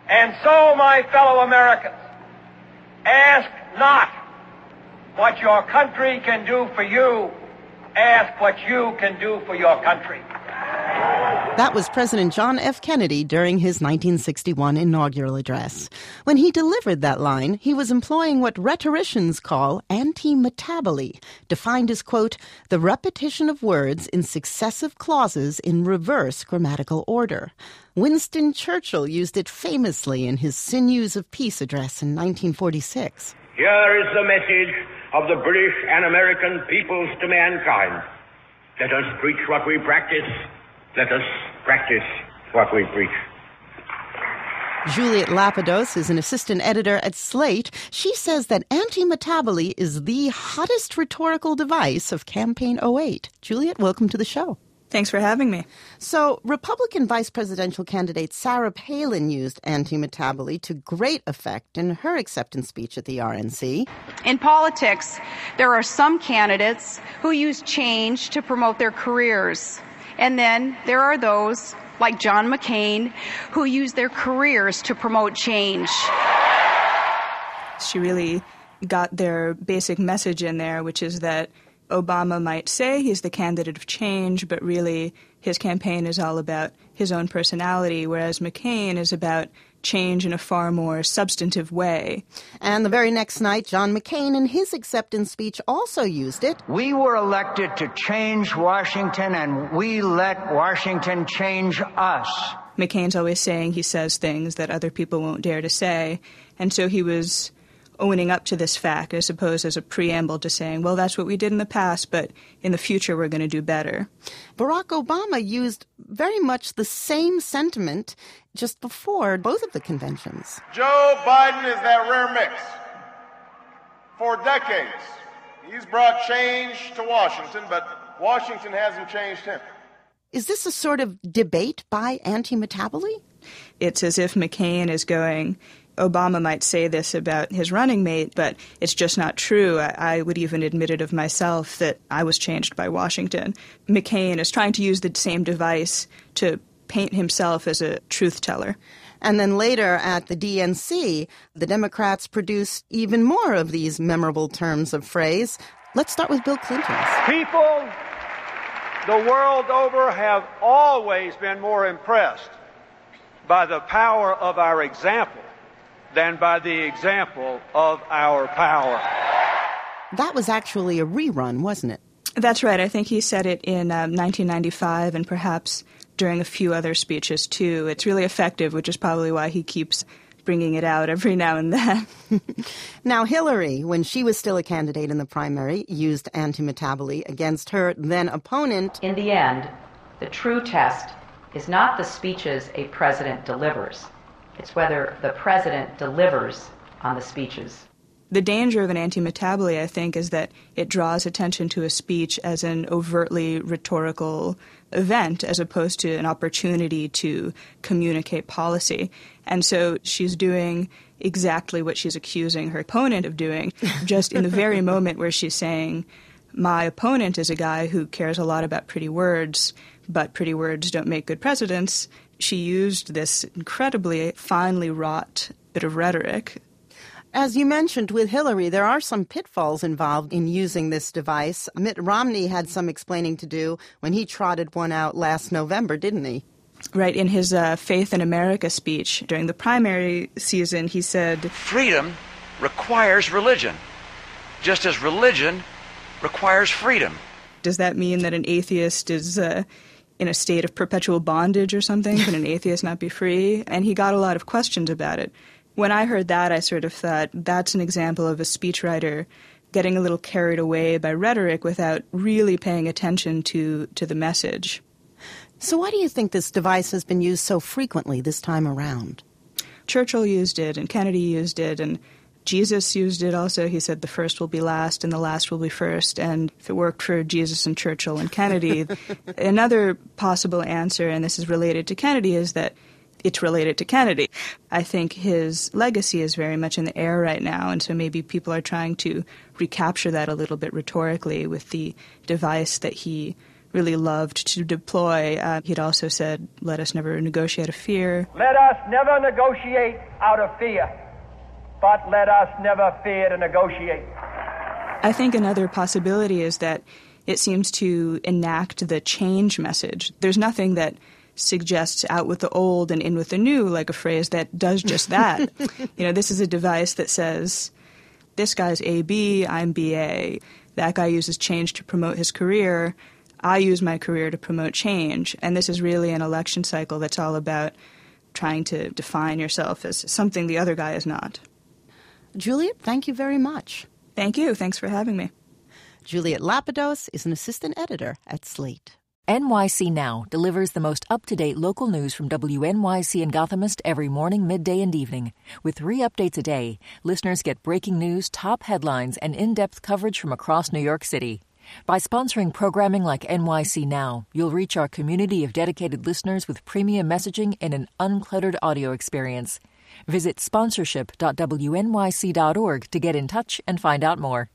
And so, my fellow Americans, ask not what your country can do for you. Ask what you can do for your country. That was President John F. Kennedy during his 1961 inaugural address. When he delivered that line, he was employing what rhetoricians call anti-metaboly, defined as, quote, the repetition of words in successive clauses in reverse grammatical order. Winston Churchill used it famously in his Sinews of Peace address in 1946. Here is the message of the British and American peoples to mankind. Let us preach what we practice. Let us practice what we preach. Juliet Lapidos is an assistant editor at Slate. She says that anti-metaboly is the hottest rhetorical device of Campaign 08. Juliet, welcome to the show. Thanks for having me. So, Republican vice presidential candidate Sarah Palin used anti-metaboly to great effect in her acceptance speech at the RNC. In politics, there are some candidates who use change to promote their careers. And then there are those, like John McCain, who use their careers to promote change. She really got their basic message in there, which is that Obama might say he's the candidate of change, but really his campaign is all about his own personality, whereas McCain is about change in a far more substantive way. And the very next night, John McCain, in his acceptance speech, also used it. We were elected to change Washington, and we let Washington change us. McCain's always saying he says things that other people won't dare to say, and so he was owning up to this fact, I suppose, as a preamble to saying, well, that's what we did in the past, but in the future we're going to do better. Barack Obama used very much the same sentiment just before both of the conventions. Joe Biden is that rare mix. For decades, he's brought change to Washington, but Washington hasn't changed him. Is this a sort of debate by anti-metaboly? It's as if McCain is going, Obama might say this about his running mate, but it's just not true. I would even admit it of myself that I was changed by Washington. McCain is trying to use the same device to paint himself as a truth teller. And then later at the DNC, the Democrats produced even more of these memorable terms of phrase. Let's start with Bill Clinton's. People the world over have always been more impressed by the power of our example than by the example of our power. That was actually a rerun, wasn't it? That's right. I think he said it in 1995 and perhaps during a few other speeches, too. It's really effective, which is probably why he keeps bringing it out every now and then. Now, Hillary, when she was still a candidate in the primary, used anti-metaboly against her then opponent. In the end, the true test is not the speeches a president delivers. It's whether the president delivers on the speeches. The danger of an anti-metaboly, I think, is that it draws attention to a speech as an overtly rhetorical event as opposed to an opportunity to communicate policy. And so she's doing exactly what she's accusing her opponent of doing, just in the very moment where she's saying, my opponent is a guy who cares a lot about pretty words, but pretty words don't make good presidents. She used this incredibly finely wrought bit of rhetoric. As you mentioned with Hillary, there are some pitfalls involved in using this device. Mitt Romney had some explaining to do when he trotted one out last November, didn't he? Right. In his Faith in America speech during the primary season, he said, freedom requires religion, just as religion requires freedom. Does that mean that an atheist is in a state of perpetual bondage or something? Can an atheist not be free? And he got a lot of questions about it. When I heard that, I sort of thought that's an example of a speechwriter getting a little carried away by rhetoric without really paying attention to the message. So why do you think this device has been used so frequently this time around? Churchill used it, and Kennedy used it, and Jesus used it also. He said the first will be last and the last will be first. And if it worked for Jesus and Churchill and Kennedy, another possible answer, and this is related to Kennedy, is that it's related to Kennedy. I think his legacy is very much in the air right now, and so maybe people are trying to recapture that a little bit rhetorically with the device that he really loved to deploy. He'd also said, let us never negotiate out of fear. Let us never negotiate out of fear, but let us never fear to negotiate. I think another possibility is that it seems to enact the change message. There's nothing that suggests out with the old and in with the new, like a phrase that does just that. This is a device that says, this guy's AB, I'm BA. That guy uses change to promote his career. I use my career to promote change. And this is really an election cycle that's all about trying to define yourself as something the other guy is not. Juliet, thank you very much. Thank you. Thanks for having me. Juliet Lapidos is an assistant editor at Slate. NYC Now delivers the most up-to-date local news from WNYC and Gothamist every morning, midday, and evening. With 3 updates a day, listeners get breaking news, top headlines, and in-depth coverage from across New York City. By sponsoring programming like NYC Now, you'll reach our community of dedicated listeners with premium messaging and an uncluttered audio experience. Visit sponsorship.wnyc.org to get in touch and find out more.